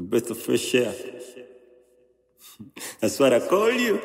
breath of fresh air. That's what I call you.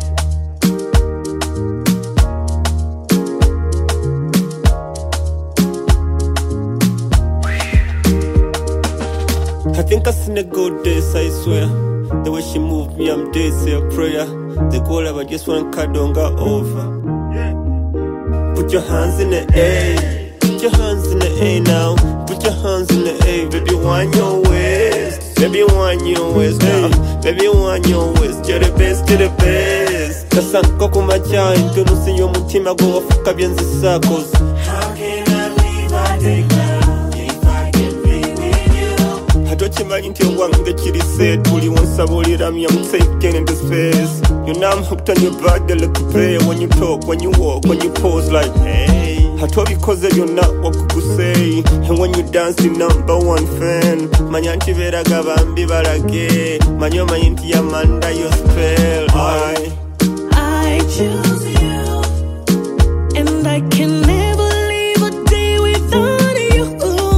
I think I seen a good days, I swear. The way she moved me, I'm dead, say a prayer. The goal of I just want Kadonga over. Put your hands in the A. Put your hands in the A now. Put your hands in the A. Baby, wind your waist. Baby, wind your waist now. Baby, wind your waist. You're the best, you're the best. Kasanko kumacha, introducing your mutima go off kabyanzi circles. How can I leave I take now if I can be with you? Hatochimanyi nti wange kiri said buli wonsabulira me I'm taken into space. You know I'm hooked on your body like a player. When you talk, when you walk, when you pose like hey. Hatobikoze you're not what could say. And when you dance the #1 fan. Manyanti veraga bambi barage. Manyo manyinti Amanda your spell. I choose you, and I can never live a day without you.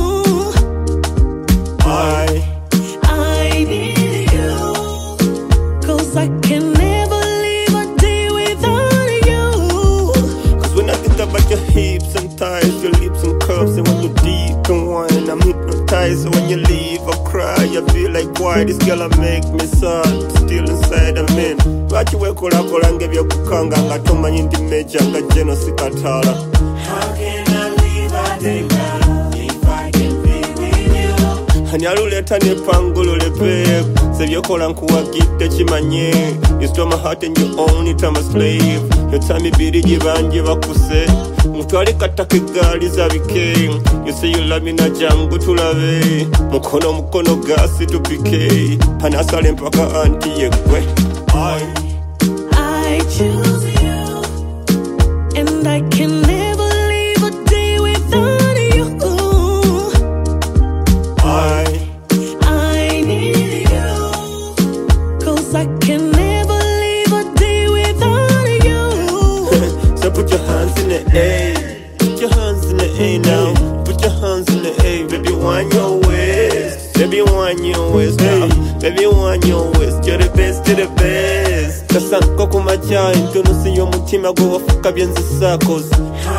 I need you, 'cause I can never live a day without you. 'Cause when I think about your hips and thighs, your lips and curves, and when you deep and wine, I'm hypnotized. So when you leave, I cry. I feel like why this girl I make me sad, still inside I'm in. Vachiwe kola nge byokukanga nga tomanyi ndi meja nga jeno sikatala. How can I live a day now if I can be with you? Anyaluleta ne pangulule babe. Sebyokola nkuwagidde kimanye. You stole my heart and you own it, I'm a slave. You tell me biri gibanje bakuse. Mutwale katake gali zabike. You say you love me na jangu tulabe. Mukono gasi tupike. Panasale mpaka anti yekwe. I choose you, and I can never live a day without you. I need you, 'cause I can never live a day without you. So put your hands in the A. Put your hands in the A now. Put your hands in the A. Baby, wind your waist. Baby, wind your waist now. Baby, wind your waist. You're the best, you're the best. Kasanko kumacha, introducing your mutima go off kabyanzi circles.